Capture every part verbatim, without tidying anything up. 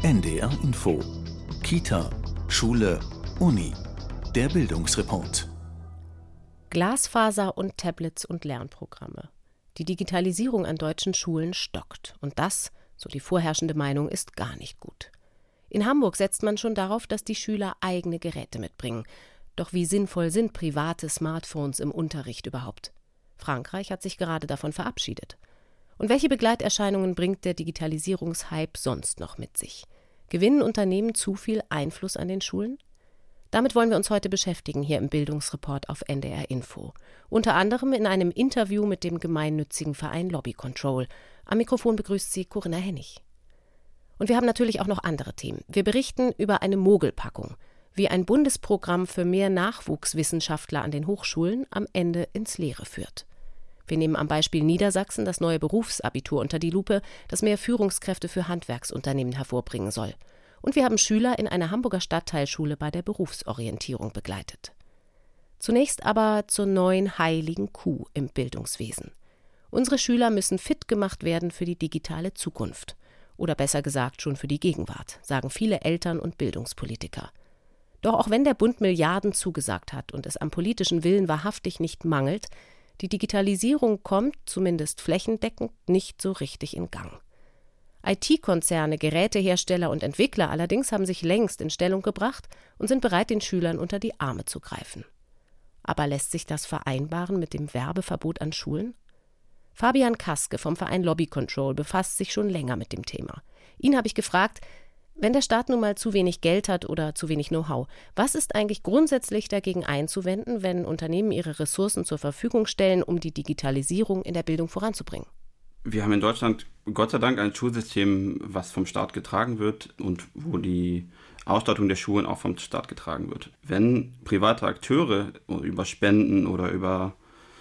N D R Info. Kita, Schule, Uni. Der Bildungsreport. Glasfaser und Tablets und Lernprogramme. Die Digitalisierung an deutschen Schulen stockt. Und das, so die vorherrschende Meinung, ist gar nicht gut. In Hamburg setzt man schon darauf, dass die Schüler eigene Geräte mitbringen. Doch wie sinnvoll sind private Smartphones im Unterricht überhaupt? Frankreich hat sich gerade davon verabschiedet. Und welche Begleiterscheinungen bringt der Digitalisierungshype sonst noch mit sich? Gewinnen Unternehmen zu viel Einfluss an den Schulen? Damit wollen wir uns heute beschäftigen, hier im Bildungsreport auf N D R Info. Unter anderem in einem Interview mit dem gemeinnützigen Verein Lobby Control. Am Mikrofon begrüßt sie Corinna Hennig. Und wir haben natürlich auch noch andere Themen. Wir berichten über eine Mogelpackung, wie ein Bundesprogramm für mehr Nachwuchswissenschaftler an den Hochschulen am Ende ins Leere führt. Wir nehmen am Beispiel Niedersachsen das neue Berufsabitur unter die Lupe, das mehr Führungskräfte für Handwerksunternehmen hervorbringen soll. Und wir haben Schüler in einer Hamburger Stadtteilschule bei der Berufsorientierung begleitet. Zunächst aber zur neuen heiligen Kuh im Bildungswesen. Unsere Schüler müssen fit gemacht werden für die digitale Zukunft. Oder besser gesagt schon für die Gegenwart, sagen viele Eltern und Bildungspolitiker. Doch auch wenn der Bund Milliarden zugesagt hat und es am politischen Willen wahrhaftig nicht mangelt, die Digitalisierung kommt, zumindest flächendeckend, nicht so richtig in Gang. I T-Konzerne, Gerätehersteller und Entwickler allerdings haben sich längst in Stellung gebracht und sind bereit, den Schülern unter die Arme zu greifen. Aber lässt sich das vereinbaren mit dem Werbeverbot an Schulen? Fabian Kaske vom Verein Lobby Control befasst sich schon länger mit dem Thema. Ihn habe ich gefragt, wenn der Staat nun mal zu wenig Geld hat oder zu wenig Know-how, was ist eigentlich grundsätzlich dagegen einzuwenden, wenn Unternehmen ihre Ressourcen zur Verfügung stellen, um die Digitalisierung in der Bildung voranzubringen? Wir haben in Deutschland Gott sei Dank ein Schulsystem, was vom Staat getragen wird und wo die Ausstattung der Schulen auch vom Staat getragen wird. Wenn private Akteure über Spenden oder über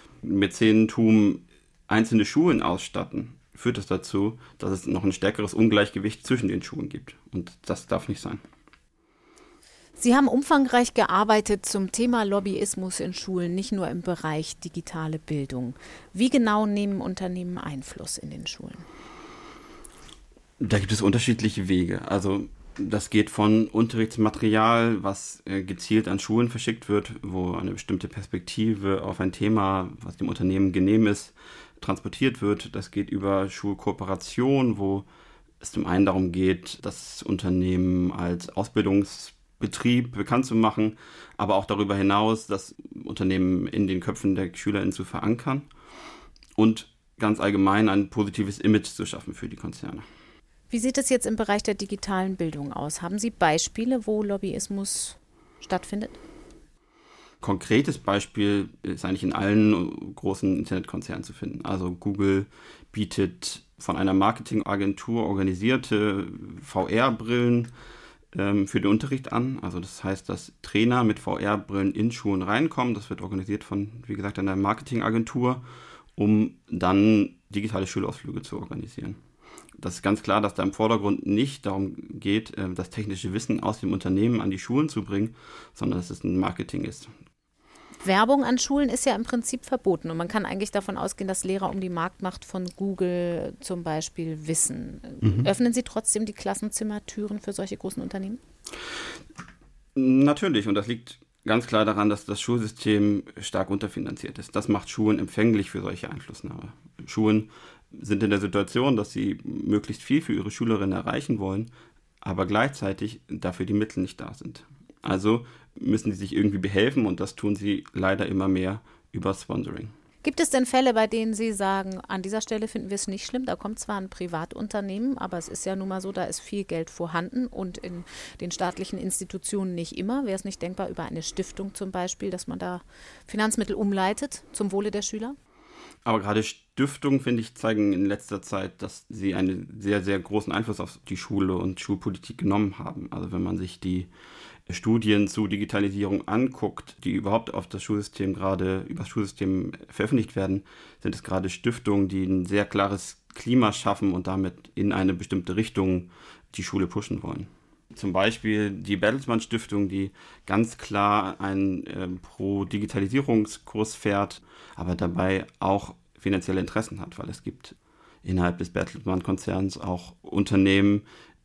Mäzenentum einzelne Schulen ausstatten, führt das dazu, dass es noch ein stärkeres Ungleichgewicht zwischen den Schulen gibt. Und das darf nicht sein. Sie haben umfangreich gearbeitet zum Thema Lobbyismus in Schulen, nicht nur im Bereich digitale Bildung. Wie genau nehmen Unternehmen Einfluss in den Schulen? Da gibt es unterschiedliche Wege. Also das geht von Unterrichtsmaterial, was gezielt an Schulen verschickt wird, wo eine bestimmte Perspektive auf ein Thema, was dem Unternehmen genehm ist, transportiert wird. Das geht über Schulkooperation, wo es zum einen darum geht, das Unternehmen als Ausbildungsbetrieb bekannt zu machen, aber auch darüber hinaus das Unternehmen in den Köpfen der SchülerInnen zu verankern und ganz allgemein ein positives Image zu schaffen für die Konzerne. Wie sieht es jetzt im Bereich der digitalen Bildung aus? Haben Sie Beispiele, wo Lobbyismus stattfindet? Konkretes Beispiel ist eigentlich in allen großen Internetkonzernen zu finden. Also Google bietet von einer Marketingagentur organisierte V R-Brillen ähm, für den Unterricht an. Also das heißt, dass Trainer mit V R-Brillen in Schulen reinkommen. Das wird organisiert von, wie gesagt, einer Marketingagentur, um dann digitale Schulausflüge zu organisieren. Das ist ganz klar, dass da im Vordergrund nicht darum geht, das technische Wissen aus dem Unternehmen an die Schulen zu bringen, sondern dass es ein Marketing ist. Werbung an Schulen ist ja im Prinzip verboten und man kann eigentlich davon ausgehen, dass Lehrer um die Marktmacht von Google zum Beispiel wissen. Mhm. Öffnen Sie trotzdem die Klassenzimmertüren für solche großen Unternehmen? Natürlich, und das liegt ganz klar daran, dass das Schulsystem stark unterfinanziert ist. Das macht Schulen empfänglich für solche Einflussnahme. Schulen sind in der Situation, dass sie möglichst viel für ihre Schülerinnen erreichen wollen, aber gleichzeitig dafür die Mittel nicht da sind. Also müssen sie sich irgendwie behelfen und das tun sie leider immer mehr über Sponsoring. Gibt es denn Fälle, bei denen Sie sagen, an dieser Stelle finden wir es nicht schlimm, da kommt zwar ein Privatunternehmen, aber es ist ja nun mal so, da ist viel Geld vorhanden und in den staatlichen Institutionen nicht immer. Wäre es nicht denkbar über eine Stiftung zum Beispiel, dass man da Finanzmittel umleitet zum Wohle der Schüler? Aber gerade Stiftungen, finde ich, zeigen in letzter Zeit, dass sie einen sehr, sehr großen Einfluss auf die Schule und Schulpolitik genommen haben. Also wenn man sich die Studien zu Digitalisierung anguckt, die überhaupt auf das Schulsystem gerade, über das Schulsystem veröffentlicht werden, sind es gerade Stiftungen, die ein sehr klares Klima schaffen und damit in eine bestimmte Richtung die Schule pushen wollen. Zum Beispiel die Bertelsmann Stiftung, die ganz klar einen äh, Pro-Digitalisierungskurs fährt, aber dabei auch finanzielle Interessen hat, weil es gibt innerhalb des Bertelsmann-Konzerns auch Unternehmen,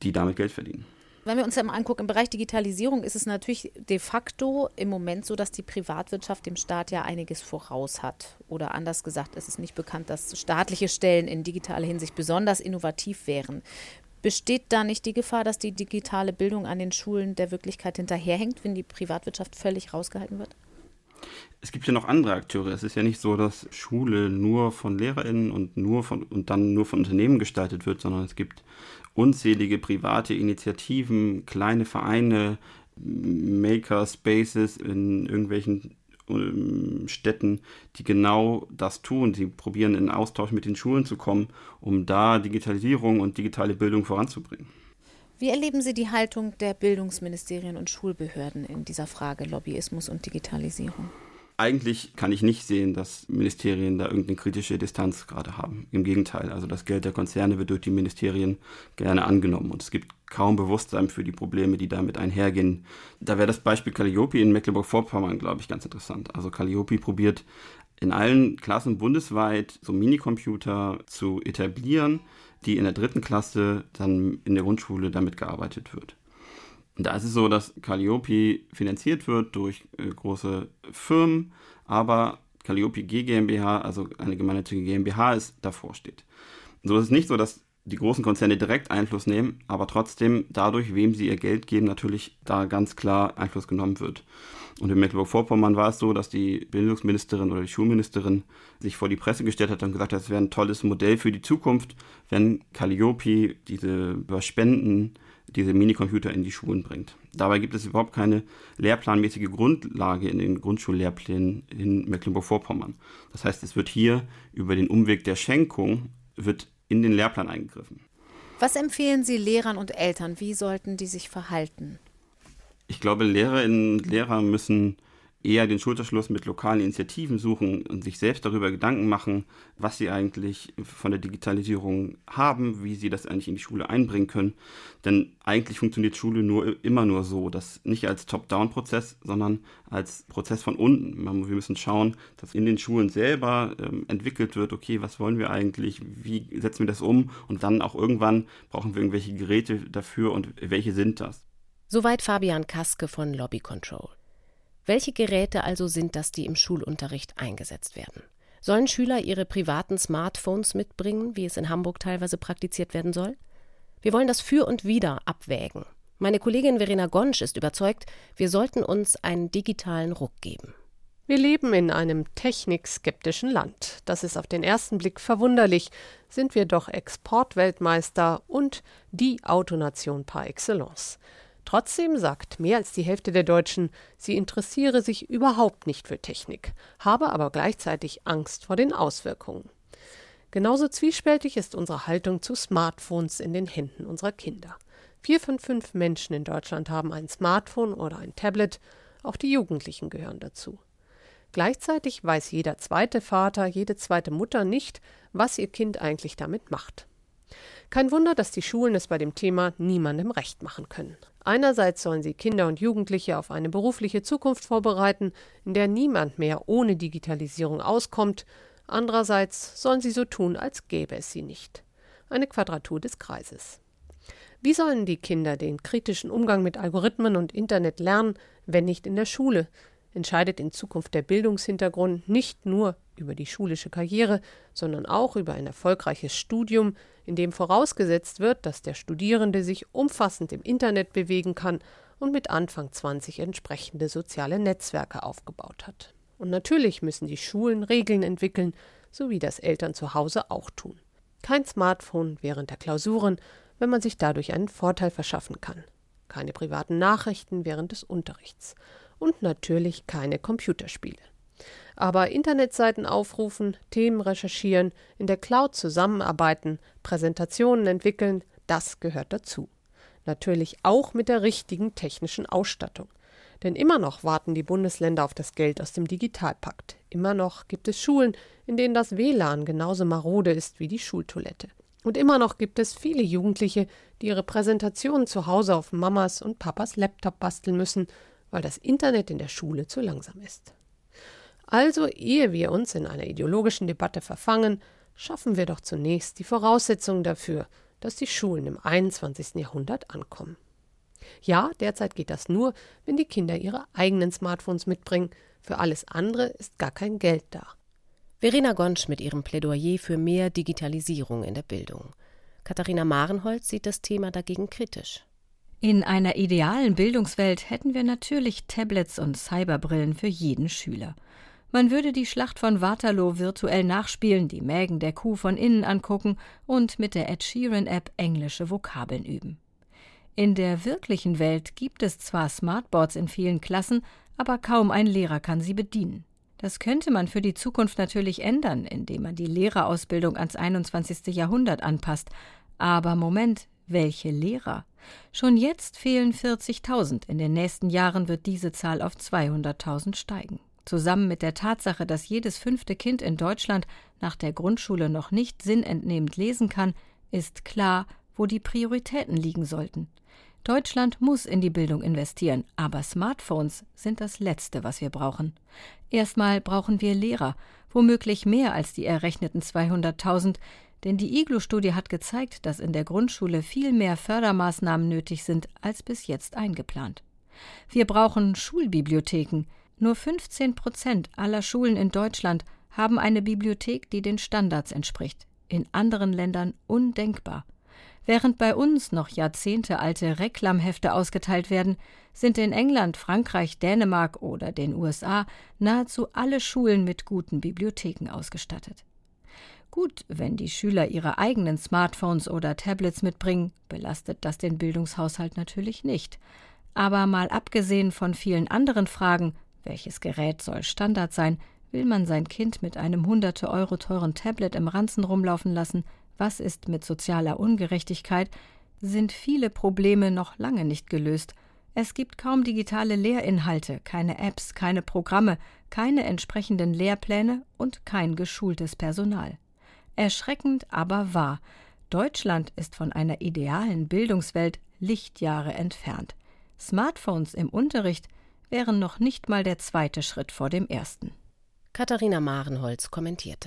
die damit Geld verdienen. Wenn wir uns ja mal angucken, im Bereich Digitalisierung ist es natürlich de facto im Moment so, dass die Privatwirtschaft dem Staat ja einiges voraus hat. Oder anders gesagt, es ist nicht bekannt, dass staatliche Stellen in digitaler Hinsicht besonders innovativ wären. Besteht da nicht die Gefahr, dass die digitale Bildung an den Schulen der Wirklichkeit hinterherhängt, wenn die Privatwirtschaft völlig rausgehalten wird? Es gibt ja noch andere Akteure. Es ist ja nicht so, dass Schule nur von LehrerInnen und, nur von, und dann nur von Unternehmen gestaltet wird, sondern es gibt unzählige private Initiativen, kleine Vereine, Makerspaces in irgendwelchen ähm, Städten, die genau das tun. Sie probieren in Austausch mit den Schulen zu kommen, um da Digitalisierung und digitale Bildung voranzubringen. Wie erleben Sie die Haltung der Bildungsministerien und Schulbehörden in dieser Frage Lobbyismus und Digitalisierung? Eigentlich kann ich nicht sehen, dass Ministerien da irgendeine kritische Distanz gerade haben. Im Gegenteil, also das Geld der Konzerne wird durch die Ministerien gerne angenommen und es gibt kaum Bewusstsein für die Probleme, die damit einhergehen. Da wäre das Beispiel Calliope in Mecklenburg-Vorpommern, glaube ich, ganz interessant. Also Calliope probiert in allen Klassen bundesweit so Minicomputer zu etablieren, die in der dritten Klasse dann in der Grundschule damit gearbeitet wird. Und da ist es so, dass Calliope finanziert wird durch äh, große Firmen, aber Calliope G GmbH, also eine gemeinnützige GmbH, ist davor steht. So ist es nicht so, dass die großen Konzerne direkt Einfluss nehmen, aber trotzdem dadurch, wem sie ihr Geld geben, natürlich da ganz klar Einfluss genommen wird. Und in Mecklenburg-Vorpommern war es so, dass die Bildungsministerin oder die Schulministerin sich vor die Presse gestellt hat und gesagt hat, es wäre ein tolles Modell für die Zukunft, wenn Calliope diese über Spenden diese Minicomputer in die Schulen bringt. Dabei gibt es überhaupt keine lehrplanmäßige Grundlage in den Grundschullehrplänen in Mecklenburg-Vorpommern. Das heißt, es wird hier über den Umweg der Schenkung wird in den Lehrplan eingegriffen. Was empfehlen Sie Lehrern und Eltern? Wie sollten die sich verhalten? Ich glaube, Lehrerinnen und Lehrer müssen eher den Schulterschluss mit lokalen Initiativen suchen und sich selbst darüber Gedanken machen, was sie eigentlich von der Digitalisierung haben, wie sie das eigentlich in die Schule einbringen können. Denn eigentlich funktioniert Schule nur immer nur so, dass nicht als Top-Down-Prozess, sondern als Prozess von unten. Wir müssen schauen, dass in den Schulen selber ähm, entwickelt wird, okay, was wollen wir eigentlich, wie setzen wir das um und dann auch irgendwann brauchen wir irgendwelche Geräte dafür und welche sind das? Soweit Fabian Kaske von Lobby Control. Welche Geräte also sind das, die im Schulunterricht eingesetzt werden? Sollen Schüler ihre privaten Smartphones mitbringen, wie es in Hamburg teilweise praktiziert werden soll? Wir wollen das Für und Wider abwägen. Meine Kollegin Verena Gonsch ist überzeugt, wir sollten uns einen digitalen Ruck geben. Wir leben in einem technikskeptischen Land. Das ist auf den ersten Blick verwunderlich, sind wir doch Exportweltmeister und die Autonation par excellence. Trotzdem sagt mehr als die Hälfte der Deutschen, sie interessiere sich überhaupt nicht für Technik, habe aber gleichzeitig Angst vor den Auswirkungen. Genauso zwiespältig ist unsere Haltung zu Smartphones in den Händen unserer Kinder. Vier von fünf Menschen in Deutschland haben ein Smartphone oder ein Tablet, auch die Jugendlichen gehören dazu. Gleichzeitig weiß jeder zweite Vater, jede zweite Mutter nicht, was ihr Kind eigentlich damit macht. Kein Wunder, dass die Schulen es bei dem Thema niemandem recht machen können. Einerseits sollen sie Kinder und Jugendliche auf eine berufliche Zukunft vorbereiten, in der niemand mehr ohne Digitalisierung auskommt. Andererseits sollen sie so tun, als gäbe es sie nicht. Eine Quadratur des Kreises. Wie sollen die Kinder den kritischen Umgang mit Algorithmen und Internet lernen, wenn nicht in der Schule? Entscheidet in Zukunft der Bildungshintergrund nicht nur über die schulische Karriere, sondern auch über ein erfolgreiches Studium, in dem vorausgesetzt wird, dass der Studierende sich umfassend im Internet bewegen kann und mit Anfang zwanzig entsprechende soziale Netzwerke aufgebaut hat. Und natürlich müssen die Schulen Regeln entwickeln, so wie das Eltern zu Hause auch tun. Kein Smartphone während der Klausuren, wenn man sich dadurch einen Vorteil verschaffen kann. Keine privaten Nachrichten während des Unterrichts. Und natürlich keine Computerspiele. Aber Internetseiten aufrufen, Themen recherchieren, in der Cloud zusammenarbeiten, Präsentationen entwickeln, das gehört dazu. Natürlich auch mit der richtigen technischen Ausstattung. Denn immer noch warten die Bundesländer auf das Geld aus dem Digitalpakt. Immer noch gibt es Schulen, in denen das W L A N genauso marode ist wie die Schultoilette. Und immer noch gibt es viele Jugendliche, die ihre Präsentationen zu Hause auf Mamas und Papas Laptop basteln müssen, weil das Internet in der Schule zu langsam ist. Also, ehe wir uns in einer ideologischen Debatte verfangen, schaffen wir doch zunächst die Voraussetzungen dafür, dass die Schulen im einundzwanzigsten Jahrhundert ankommen. Ja, derzeit geht das nur, wenn die Kinder ihre eigenen Smartphones mitbringen. Für alles andere ist gar kein Geld da. Verena Gonsch mit ihrem Plädoyer für mehr Digitalisierung in der Bildung. Katharina Marenholz sieht das Thema dagegen kritisch. In einer idealen Bildungswelt hätten wir natürlich Tablets und Cyberbrillen für jeden Schüler. Man würde die Schlacht von Waterloo virtuell nachspielen, die Mägen der Kuh von innen angucken und mit der Ed Sheeran-App englische Vokabeln üben. In der wirklichen Welt gibt es zwar Smartboards in vielen Klassen, aber kaum ein Lehrer kann sie bedienen. Das könnte man für die Zukunft natürlich ändern, indem man die Lehrerausbildung ans einundzwanzigste Jahrhundert anpasst. Aber Moment, welche Lehrer? Schon jetzt fehlen vierzigtausend, in den nächsten Jahren wird diese Zahl auf zweihunderttausend steigen. Zusammen mit der Tatsache, dass jedes fünfte Kind in Deutschland nach der Grundschule noch nicht sinnentnehmend lesen kann, ist klar, wo die Prioritäten liegen sollten. Deutschland muss in die Bildung investieren, aber Smartphones sind das Letzte, was wir brauchen. Erstmal brauchen wir Lehrer, womöglich mehr als die errechneten zweihunderttausend, denn die I G L U-Studie hat gezeigt, dass in der Grundschule viel mehr Fördermaßnahmen nötig sind als bis jetzt eingeplant. Wir brauchen Schulbibliotheken. Nur fünfzehn Prozent aller Schulen in Deutschland haben eine Bibliothek, die den Standards entspricht. In anderen Ländern undenkbar. Während bei uns noch jahrzehntealte Reklamhefte ausgeteilt werden, sind in England, Frankreich, Dänemark oder den U S A nahezu alle Schulen mit guten Bibliotheken ausgestattet. Gut, wenn die Schüler ihre eigenen Smartphones oder Tablets mitbringen, belastet das den Bildungshaushalt natürlich nicht. Aber mal abgesehen von vielen anderen Fragen, welches Gerät soll Standard sein, will man sein Kind mit einem hunderte Euro teuren Tablet im Ranzen rumlaufen lassen, was ist mit sozialer Ungerechtigkeit, sind viele Probleme noch lange nicht gelöst. Es gibt kaum digitale Lehrinhalte, keine Apps, keine Programme, keine entsprechenden Lehrpläne und kein geschultes Personal. Erschreckend, aber wahr. Deutschland ist von einer idealen Bildungswelt Lichtjahre entfernt. Smartphones im Unterricht wären noch nicht mal der zweite Schritt vor dem ersten. Katharina Marenholz kommentierte.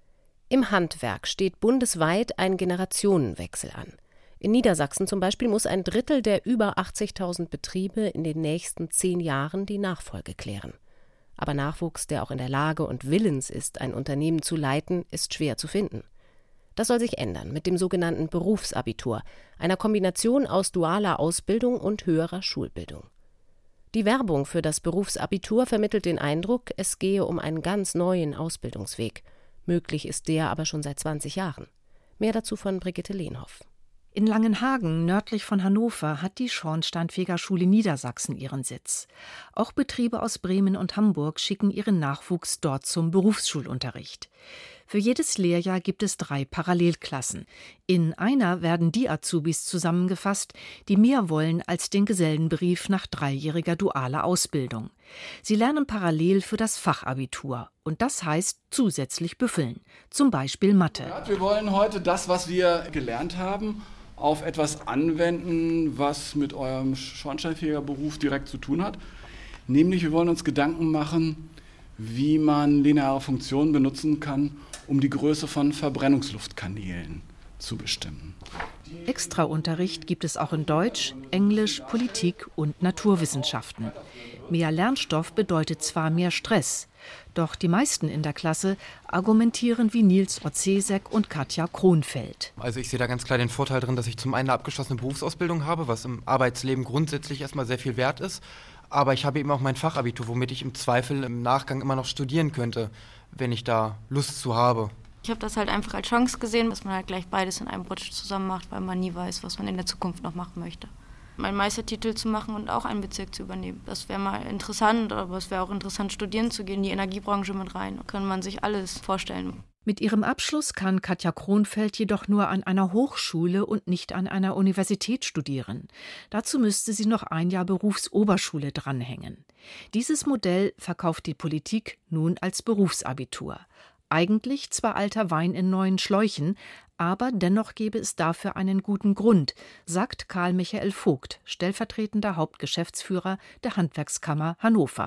Im Handwerk steht bundesweit ein Generationenwechsel an. In Niedersachsen zum Beispiel muss ein Drittel der über achtzigtausend Betriebe in den nächsten zehn Jahren die Nachfolge klären. Aber Nachwuchs, der auch in der Lage und willens ist, ein Unternehmen zu leiten, ist schwer zu finden. Das soll sich ändern mit dem sogenannten Berufsabitur, einer Kombination aus dualer Ausbildung und höherer Schulbildung. Die Werbung für das Berufsabitur vermittelt den Eindruck, es gehe um einen ganz neuen Ausbildungsweg. Möglich ist der aber schon seit zwanzig Jahren. Mehr dazu von Brigitte Lehnhoff. In Langenhagen, nördlich von Hannover, hat die Schornsteinfegerschule Niedersachsen ihren Sitz. Auch Betriebe aus Bremen und Hamburg schicken ihren Nachwuchs dort zum Berufsschulunterricht. Für jedes Lehrjahr gibt es drei Parallelklassen. In einer werden die Azubis zusammengefasst, die mehr wollen als den Gesellenbrief nach dreijähriger dualer Ausbildung. Sie lernen parallel für das Fachabitur. Und das heißt zusätzlich büffeln. Zum Beispiel Mathe. Wir wollen heute das, was wir gelernt haben, auf etwas anwenden, was mit eurem Schornsteinfegerberuf direkt zu tun hat. Nämlich, wir wollen uns Gedanken machen, wie man lineare Funktionen benutzen kann, um die Größe von Verbrennungsluftkanälen zu bestimmen. Extraunterricht gibt es auch in Deutsch, Englisch, Politik und Naturwissenschaften. Mehr Lernstoff bedeutet zwar mehr Stress, doch die meisten in der Klasse argumentieren wie Nils Orzesek und Katja Kronfeld. Also ich sehe da ganz klar den Vorteil drin, dass ich zum einen eine abgeschlossene Berufsausbildung habe, was im Arbeitsleben grundsätzlich erstmal sehr viel wert ist. Aber ich habe eben auch mein Fachabitur, womit ich im Zweifel im Nachgang immer noch studieren könnte, wenn ich da Lust zu habe. Ich habe das halt einfach als Chance gesehen, dass man halt gleich beides in einem Rutsch zusammen macht, weil man nie weiß, was man in der Zukunft noch machen möchte. Meinen Meistertitel zu machen und auch einen Bezirk zu übernehmen, das wäre mal interessant, aber es wäre auch interessant, studieren zu gehen, die Energiebranche mit rein. Da kann man sich alles vorstellen. Mit ihrem Abschluss kann Katja Kronfeld jedoch nur an einer Hochschule und nicht an einer Universität studieren. Dazu müsste sie noch ein Jahr Berufsoberschule dranhängen. Dieses Modell verkauft die Politik nun als Berufsabitur. Eigentlich zwar alter Wein in neuen Schläuchen, aber dennoch gäbe es dafür einen guten Grund, sagt Karl Michael Vogt, stellvertretender Hauptgeschäftsführer der Handwerkskammer Hannover.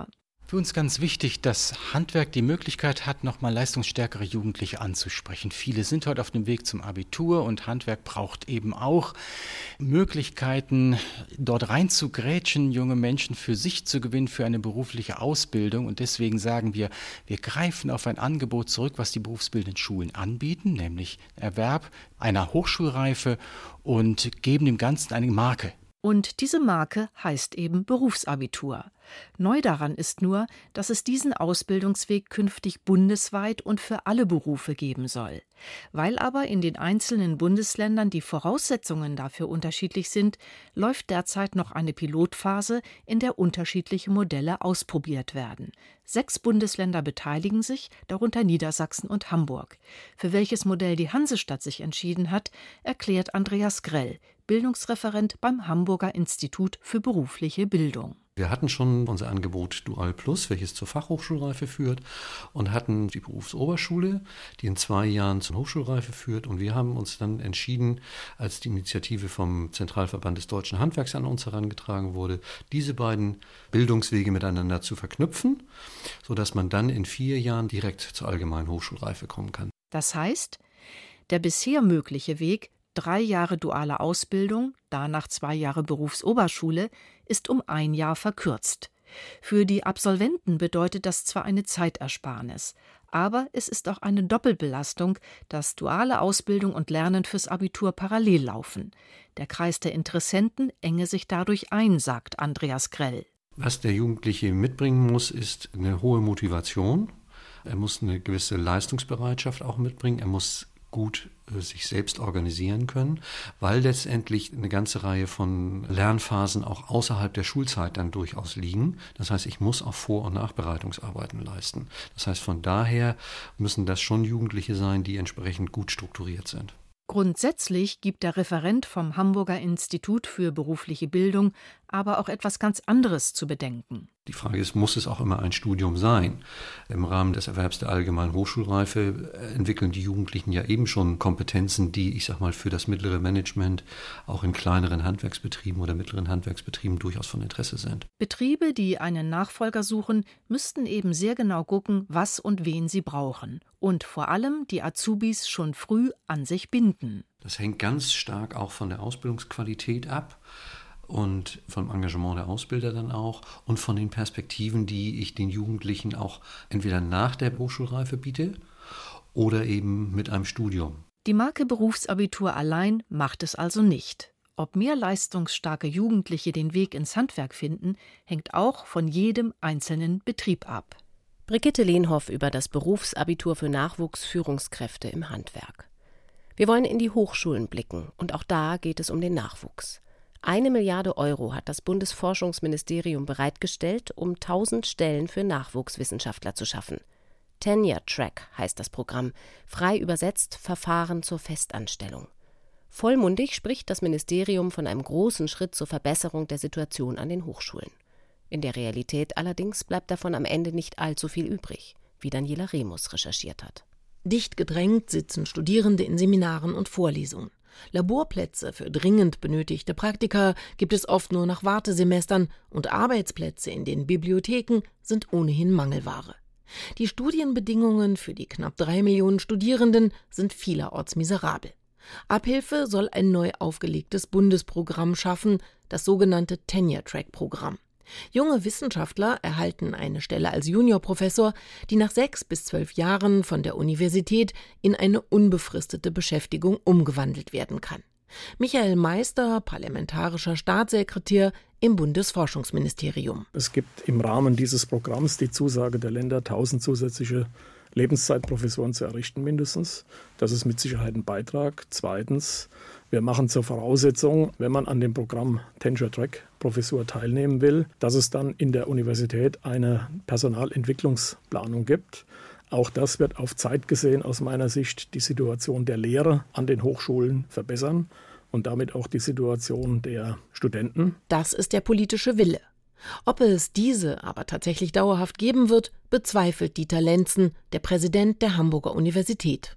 Für uns ganz wichtig, dass Handwerk die Möglichkeit hat, nochmal leistungsstärkere Jugendliche anzusprechen. Viele sind heute auf dem Weg zum Abitur und Handwerk braucht eben auch Möglichkeiten, dort reinzugrätschen, junge Menschen für sich zu gewinnen, für eine berufliche Ausbildung. Und deswegen sagen wir, wir greifen auf ein Angebot zurück, was die berufsbildenden Schulen anbieten, nämlich Erwerb einer Hochschulreife und geben dem Ganzen eine Marke. Und diese Marke heißt eben Berufsabitur. Neu daran ist nur, dass es diesen Ausbildungsweg künftig bundesweit und für alle Berufe geben soll. Weil aber in den einzelnen Bundesländern die Voraussetzungen dafür unterschiedlich sind, läuft derzeit noch eine Pilotphase, in der unterschiedliche Modelle ausprobiert werden. Sechs Bundesländer beteiligen sich, darunter Niedersachsen und Hamburg. Für welches Modell die Hansestadt sich entschieden hat, erklärt Andreas Grell, Bildungsreferent beim Hamburger Institut für berufliche Bildung. Wir hatten schon unser Angebot Dual Plus, welches zur Fachhochschulreife führt, und hatten die Berufsoberschule, die in zwei Jahren zur Hochschulreife führt. Und wir haben uns dann entschieden, als die Initiative vom Zentralverband des Deutschen Handwerks an uns herangetragen wurde, diese beiden Bildungswege miteinander zu verknüpfen, sodass man dann in vier Jahren direkt zur allgemeinen Hochschulreife kommen kann. Das heißt, der bisher mögliche Weg, drei Jahre duale Ausbildung, danach zwei Jahre Berufsoberschule, ist um ein Jahr verkürzt. Für die Absolventen bedeutet das zwar eine Zeitersparnis, aber es ist auch eine Doppelbelastung, dass duale Ausbildung und Lernen fürs Abitur parallel laufen. Der Kreis der Interessenten enge sich dadurch ein, sagt Andreas Grell. Was der Jugendliche mitbringen muss, ist eine hohe Motivation. Er muss eine gewisse Leistungsbereitschaft auch mitbringen. Er muss gut äh, sich selbst organisieren können, weil letztendlich eine ganze Reihe von Lernphasen auch außerhalb der Schulzeit dann durchaus liegen. Das heißt, ich muss auch Vor- und Nachbereitungsarbeiten leisten. Das heißt, von daher müssen das schon Jugendliche sein, die entsprechend gut strukturiert sind. Grundsätzlich gibt der Referent vom Hamburger Institut für berufliche Bildung aber auch etwas ganz anderes zu bedenken. Die Frage ist, muss es auch immer ein Studium sein? Im Rahmen des Erwerbs der allgemeinen Hochschulreife entwickeln die Jugendlichen ja eben schon Kompetenzen, die, ich sag mal, für das mittlere Management auch in kleineren Handwerksbetrieben oder mittleren Handwerksbetrieben durchaus von Interesse sind. Betriebe, die einen Nachfolger suchen, müssten eben sehr genau gucken, was und wen sie brauchen. Und vor allem die Azubis schon früh an sich binden. Das hängt ganz stark auch von der Ausbildungsqualität ab. Und vom Engagement der Ausbilder dann auch und von den Perspektiven, die ich den Jugendlichen auch entweder nach der Hochschulreife biete oder eben mit einem Studium. Die Marke Berufsabitur allein macht es also nicht. Ob mehr leistungsstarke Jugendliche den Weg ins Handwerk finden, hängt auch von jedem einzelnen Betrieb ab. Brigitte Lehnhoff über das Berufsabitur für Nachwuchsführungskräfte im Handwerk. Wir wollen in die Hochschulen blicken und auch da geht es um den Nachwuchs. Eine Milliarde Euro hat das Bundesforschungsministerium bereitgestellt, um tausend Stellen für Nachwuchswissenschaftler zu schaffen. Tenure Track heißt das Programm, frei übersetzt Verfahren zur Festanstellung. Vollmundig spricht das Ministerium von einem großen Schritt zur Verbesserung der Situation an den Hochschulen. In der Realität allerdings bleibt davon am Ende nicht allzu viel übrig, wie Daniela Remus recherchiert hat. Dicht gedrängt sitzen Studierende in Seminaren und Vorlesungen. Laborplätze für dringend benötigte Praktika gibt es oft nur nach Wartesemestern und Arbeitsplätze in den Bibliotheken sind ohnehin Mangelware. Die Studienbedingungen für die knapp drei Millionen Studierenden sind vielerorts miserabel. Abhilfe soll ein neu aufgelegtes Bundesprogramm schaffen, das sogenannte Tenure-Track-Programm. Junge Wissenschaftler erhalten eine Stelle als Juniorprofessor, die nach sechs bis zwölf Jahren von der Universität in eine unbefristete Beschäftigung umgewandelt werden kann. Michael Meister, parlamentarischer Staatssekretär im Bundesforschungsministerium. Es gibt im Rahmen dieses Programms die Zusage der Länder, tausend zusätzliche Lebenszeitprofessoren zu errichten mindestens. Das ist mit Sicherheit ein Beitrag. Zweitens, wir machen zur Voraussetzung, wenn man an dem Programm Tenure Track Professur teilnehmen will, dass es dann in der Universität eine Personalentwicklungsplanung gibt. Auch das wird auf Zeit gesehen aus meiner Sicht die Situation der Lehrer an den Hochschulen verbessern und damit auch die Situation der Studenten. Das ist der politische Wille. Ob es diese aber tatsächlich dauerhaft geben wird, bezweifelt Dieter Lenzen, der Präsident der Hamburger Universität.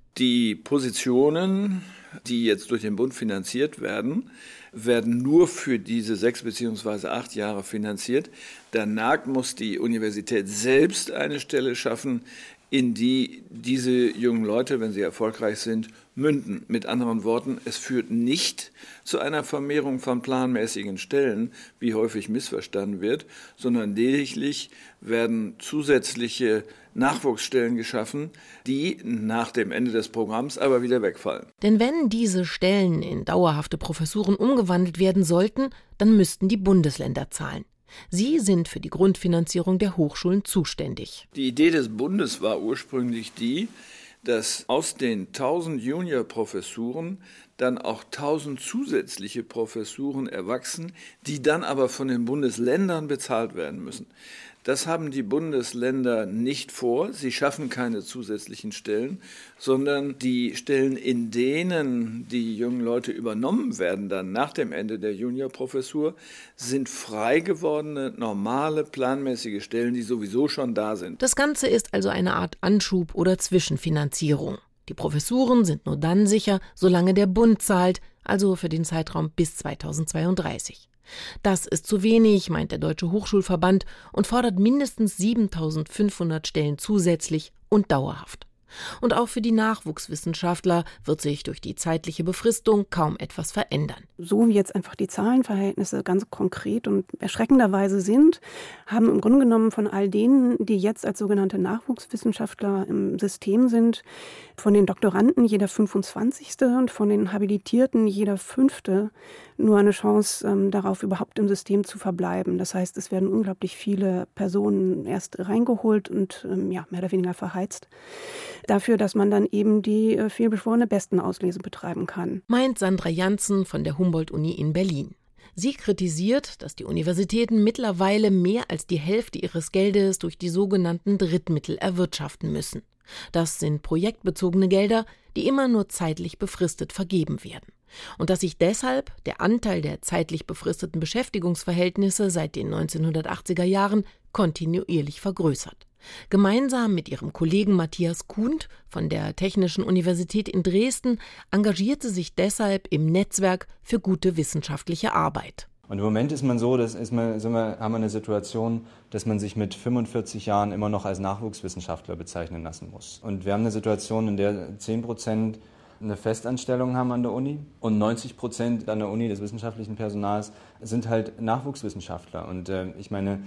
Die Positionen, die jetzt durch den Bund finanziert werden, werden nur für diese sechs beziehungsweise acht Jahre finanziert. Danach muss die Universität selbst eine Stelle schaffen, in die diese jungen Leute, wenn sie erfolgreich sind, münden. Mit anderen Worten, es führt nicht zu einer Vermehrung von planmäßigen Stellen, wie häufig missverstanden wird, sondern lediglich werden zusätzliche Nachwuchsstellen geschaffen, die nach dem Ende des Programms aber wieder wegfallen. Denn wenn diese Stellen in dauerhafte Professuren umgewandelt werden sollten, dann müssten die Bundesländer zahlen. Sie sind für die Grundfinanzierung der Hochschulen zuständig. Die Idee des Bundes war ursprünglich die, dass aus den tausend Juniorprofessuren dann auch tausend zusätzliche Professuren erwachsen, die dann aber von den Bundesländern bezahlt werden müssen. Das haben die Bundesländer nicht vor. Sie schaffen keine zusätzlichen Stellen, sondern die Stellen, in denen die jungen Leute übernommen werden, dann nach dem Ende der Juniorprofessur, sind frei gewordene, normale, planmäßige Stellen, die sowieso schon da sind. Das Ganze ist also eine Art Anschub oder Zwischenfinanzierung. Die Professuren sind nur dann sicher, solange der Bund zahlt, also für den Zeitraum bis zweitausendzweiunddreißig. Das ist zu wenig, meint der Deutsche Hochschulverband und fordert mindestens siebentausendfünfhundert Stellen zusätzlich und dauerhaft. Und auch für die Nachwuchswissenschaftler wird sich durch die zeitliche Befristung kaum etwas verändern. So wie jetzt einfach die Zahlenverhältnisse ganz konkret und erschreckenderweise sind, haben im Grunde genommen von all denen, die jetzt als sogenannte Nachwuchswissenschaftler im System sind, von den Doktoranden jeder fünfundzwanzigste und von den Habilitierten jeder fünfte nur eine Chance ähm, darauf, überhaupt im System zu verbleiben. Das heißt, es werden unglaublich viele Personen erst reingeholt und ähm, ja, mehr oder weniger verheizt, dafür, dass man dann eben die äh, vielbeschworene Bestenauslese betreiben kann. Meint Sandra Janssen von der Humboldt-Uni in Berlin. Sie kritisiert, dass die Universitäten mittlerweile mehr als die Hälfte ihres Geldes durch die sogenannten Drittmittel erwirtschaften müssen. Das sind projektbezogene Gelder, die immer nur zeitlich befristet vergeben werden. Und dass sich deshalb der Anteil der zeitlich befristeten Beschäftigungsverhältnisse seit den neunzehnhundertachtziger Jahren kontinuierlich vergrößert. Gemeinsam mit ihrem Kollegen Matthias Kuhnt von der Technischen Universität in Dresden engagiert sie sich deshalb im Netzwerk für gute wissenschaftliche Arbeit. Und im Moment ist man so, dass ist man, sind wir, haben wir eine Situation, dass man sich mit fünfundvierzig Jahren immer noch als Nachwuchswissenschaftler bezeichnen lassen muss. Und wir haben eine Situation, in der zehn Prozent eine Festanstellung haben an der Uni und neunzig Prozent an der Uni des wissenschaftlichen Personals sind halt Nachwuchswissenschaftler. Und äh, ich meine,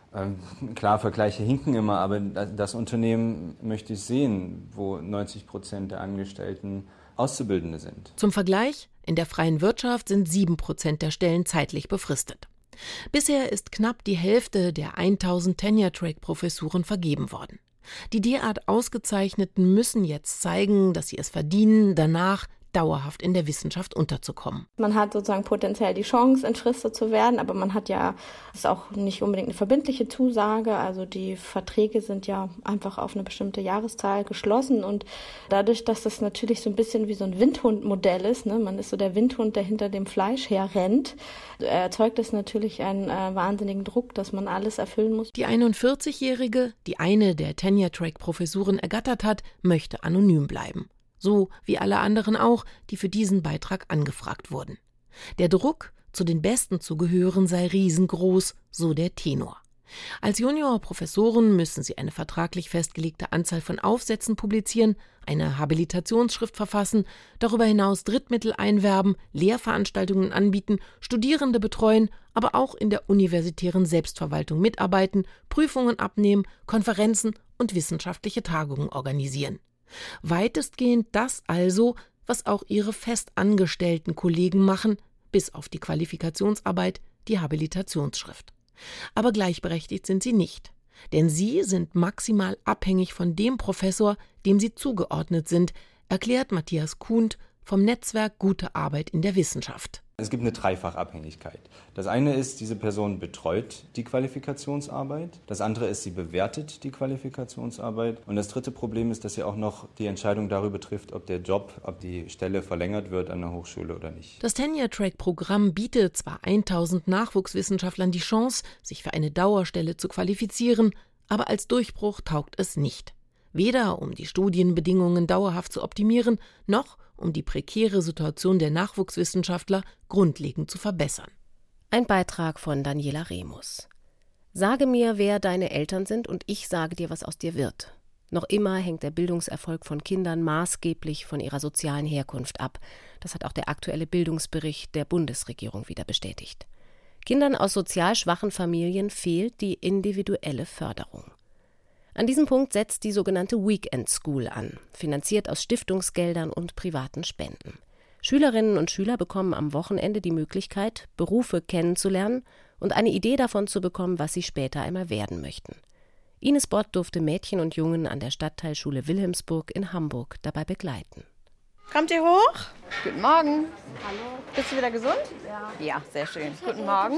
äh, klar, Vergleiche hinken immer, aber das Unternehmen möchte ich sehen, wo neunzig Prozent der Angestellten Auszubildende sind. Zum Vergleich, in der freien Wirtschaft sind sieben Prozent der Stellen zeitlich befristet. Bisher ist knapp die Hälfte der tausend Tenure-Track-Professuren vergeben worden. Die derart Ausgezeichneten müssen jetzt zeigen, dass sie es verdienen, danach dauerhaft in der Wissenschaft unterzukommen. Man hat sozusagen potenziell die Chance, entfristet zu werden, aber man hat ja, das ist auch nicht unbedingt eine verbindliche Zusage, also die Verträge sind ja einfach auf eine bestimmte Jahreszahl geschlossen und dadurch, dass das natürlich so ein bisschen wie so ein Windhund-Modell ist, ne, man ist so der Windhund, der hinter dem Fleisch herrennt, erzeugt es natürlich einen äh, wahnsinnigen Druck, dass man alles erfüllen muss. Die einundvierzigjährige, die eine der Tenure-Track-Professuren ergattert hat, möchte anonym bleiben. So wie alle anderen auch, die für diesen Beitrag angefragt wurden. Der Druck, zu den Besten zu gehören, sei riesengroß, so der Tenor. Als Juniorprofessoren müssen sie eine vertraglich festgelegte Anzahl von Aufsätzen publizieren, eine Habilitationsschrift verfassen, darüber hinaus Drittmittel einwerben, Lehrveranstaltungen anbieten, Studierende betreuen, aber auch in der universitären Selbstverwaltung mitarbeiten, Prüfungen abnehmen, Konferenzen und wissenschaftliche Tagungen organisieren. Weitestgehend das also, was auch ihre festangestellten Kollegen machen, bis auf die Qualifikationsarbeit, die Habilitationsschrift. Aber gleichberechtigt sind sie nicht, denn sie sind maximal abhängig von dem Professor, dem sie zugeordnet sind, erklärt Matthias Kuhnt vom Netzwerk Gute Arbeit in der Wissenschaft. Es gibt eine Dreifachabhängigkeit. Das eine ist, diese Person betreut die Qualifikationsarbeit. Das andere ist, sie bewertet die Qualifikationsarbeit. Und das dritte Problem ist, dass sie auch noch die Entscheidung darüber trifft, ob der Job, ob die Stelle verlängert wird an der Hochschule oder nicht. Das Tenure-Track-Programm bietet zwar tausend Nachwuchswissenschaftlern die Chance, sich für eine Dauerstelle zu qualifizieren, aber als Durchbruch taugt es nicht. Weder um die Studienbedingungen dauerhaft zu optimieren, noch um die prekäre Situation der Nachwuchswissenschaftler grundlegend zu verbessern. Ein Beitrag von Daniela Remus. Sage mir, wer deine Eltern sind, und ich sage dir, was aus dir wird. Noch immer hängt der Bildungserfolg von Kindern maßgeblich von ihrer sozialen Herkunft ab. Das hat auch der aktuelle Bildungsbericht der Bundesregierung wieder bestätigt. Kindern aus sozial schwachen Familien fehlt die individuelle Förderung. An diesem Punkt setzt die sogenannte Weekend School an, finanziert aus Stiftungsgeldern und privaten Spenden. Schülerinnen und Schüler bekommen am Wochenende die Möglichkeit, Berufe kennenzulernen und eine Idee davon zu bekommen, was sie später einmal werden möchten. Ines Bott durfte Mädchen und Jungen an der Stadtteilschule Wilhelmsburg in Hamburg dabei begleiten. Kommt ihr hoch? Guten Morgen. Hallo. Bist du wieder gesund? Ja. Ja, sehr schön. Guten Morgen.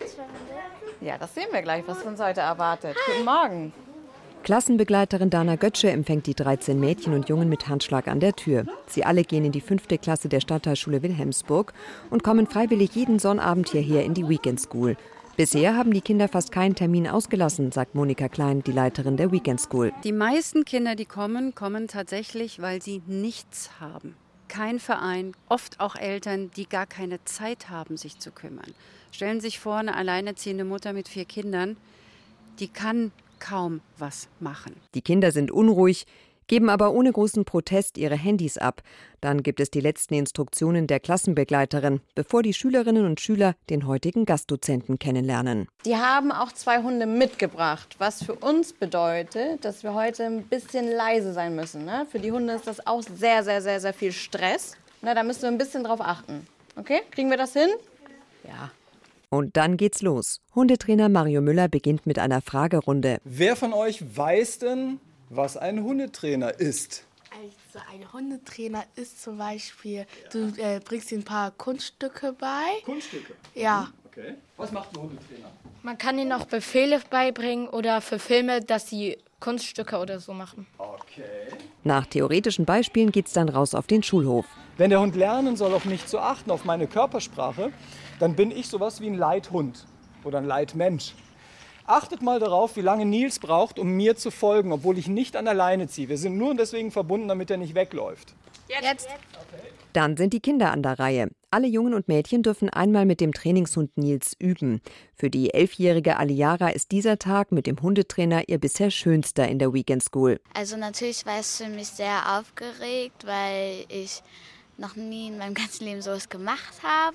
Ja, das sehen wir gleich, was uns heute erwartet. Guten Morgen. Klassenbegleiterin Dana Götzsche empfängt die dreizehn Mädchen und Jungen mit Handschlag an der Tür. Sie alle gehen in die fünfte Klasse der Stadtteilschule Wilhelmsburg und kommen freiwillig jeden Sonnabend hierher in die Weekend School. Bisher haben die Kinder fast keinen Termin ausgelassen, sagt Monika Klein, die Leiterin der Weekend School. Die meisten Kinder, die kommen, kommen tatsächlich, weil sie nichts haben. Kein Verein, oft auch Eltern, die gar keine Zeit haben, sich zu kümmern. Stellen Sie sich vor, eine alleinerziehende Mutter mit vier Kindern, die kann kaum was machen. Die Kinder sind unruhig, geben aber ohne großen Protest ihre Handys ab. Dann gibt es die letzten Instruktionen der Klassenbegleiterin, bevor die Schülerinnen und Schüler den heutigen Gastdozenten kennenlernen. Die haben auch zwei Hunde mitgebracht, was für uns bedeutet, dass wir heute ein bisschen leise sein müssen. Ne? Für die Hunde ist das auch sehr, sehr, sehr, sehr viel Stress. Na, da müssen wir ein bisschen drauf achten. Okay, kriegen wir das hin? Ja. Und dann geht's los. Hundetrainer Mario Müller beginnt mit einer Fragerunde. Wer von euch weiß denn, was ein Hundetrainer ist? Also ein Hundetrainer ist zum Beispiel, du äh, bringst ihm ein paar Kunststücke bei. Kunststücke? Ja. Okay. Was macht ein Hundetrainer? Man kann ihnen auch Befehle beibringen oder für Filme, dass sie Kunststücke oder so machen. Okay. Nach theoretischen Beispielen geht's dann raus auf den Schulhof. Wenn der Hund lernen soll, auf mich zu achten, auf meine Körpersprache, dann bin ich sowas wie ein Leithund oder ein Leitmensch. Achtet mal darauf, wie lange Nils braucht, um mir zu folgen, obwohl ich nicht an der Leine ziehe. Wir sind nur deswegen verbunden, damit er nicht wegläuft. Jetzt. Dann sind die Kinder an der Reihe. Alle Jungen und Mädchen dürfen einmal mit dem Trainingshund Nils üben. Für die elfjährige Aliara ist dieser Tag mit dem Hundetrainer ihr bisher schönster in der Weekend School. Also natürlich war es für mich sehr aufgeregt, weil ich noch nie in meinem ganzen Leben sowas gemacht habe.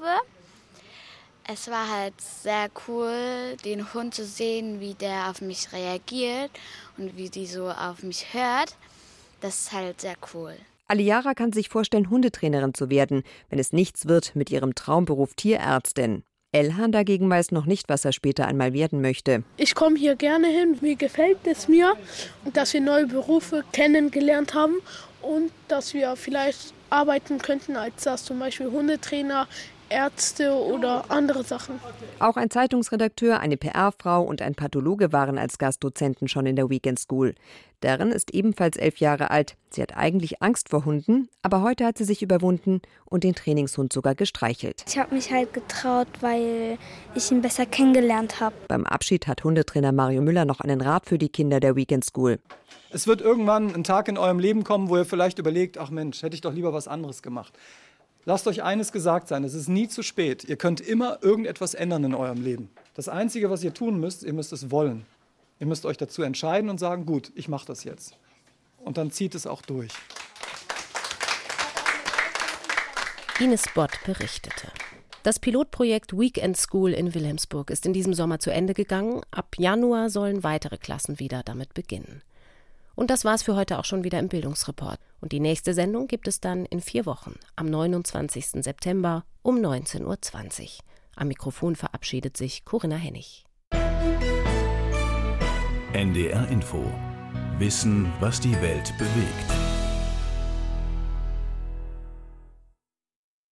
Es war halt sehr cool, den Hund zu sehen, wie der auf mich reagiert und wie die so auf mich hört. Das ist halt sehr cool. Aliara kann sich vorstellen, Hundetrainerin zu werden, wenn es nichts wird mit ihrem Traumberuf Tierärztin. Elhan dagegen weiß noch nicht, was er später einmal werden möchte. Ich komme hier gerne hin, mir gefällt es mir, dass wir neue Berufe kennengelernt haben und dass wir vielleicht arbeiten könnten als das zum Beispiel Hundetrainer, Ärzte oder andere Sachen. Auch ein Zeitungsredakteur, eine P R-Frau und ein Pathologe waren als Gastdozenten schon in der Weekend School. Darren ist ebenfalls elf Jahre alt. Sie hat eigentlich Angst vor Hunden, aber heute hat sie sich überwunden und den Trainingshund sogar gestreichelt. Ich habe mich halt getraut, weil ich ihn besser kennengelernt habe. Beim Abschied hat Hundetrainer Mario Müller noch einen Rat für die Kinder der Weekend School. Es wird irgendwann ein Tag in eurem Leben kommen, wo ihr vielleicht überlegt, ach Mensch, hätte ich doch lieber was anderes gemacht. Lasst euch eines gesagt sein, es ist nie zu spät. Ihr könnt immer irgendetwas ändern in eurem Leben. Das Einzige, was ihr tun müsst, ihr müsst es wollen. Ihr müsst euch dazu entscheiden und sagen, gut, ich mache das jetzt. Und dann zieht es auch durch. Ines Bott berichtete. Das Pilotprojekt Weekend School in Wilhelmsburg ist in diesem Sommer zu Ende gegangen. Ab Januar sollen weitere Klassen wieder damit beginnen. Und das war's für heute auch schon wieder im Bildungsreport. Und die nächste Sendung gibt es dann in vier Wochen, am neunundzwanzigsten September um neunzehn Uhr zwanzig. Am Mikrofon verabschiedet sich Corinna Hennig. N D R Info. Wissen, was die Welt bewegt.